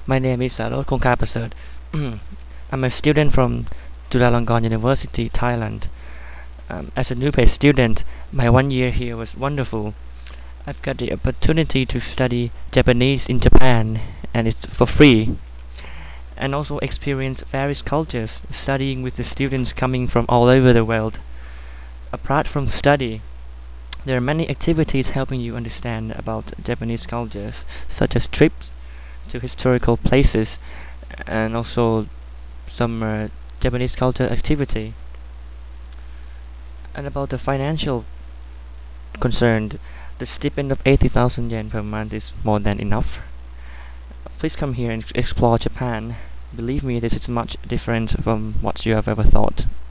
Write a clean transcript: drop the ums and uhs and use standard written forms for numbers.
My name is Sarot Kongkapasert. I'm a student from Chulalongkorn University, Thailand. As a new pay student, my 1 year here was wonderful. I've got the opportunity to study Japanese in Japan, and it's for free. And also experience various cultures, studying with the students coming from all over the world. Apart from study, there are many activities helping you understand about Japanese cultures, such as trips to historical places and also some Japanese culture activity. And about the financial concern, the stipend of 80,000 yen per month is more than enough. Please come here and explore Japan. Believe me, this is much different from what you have ever thought.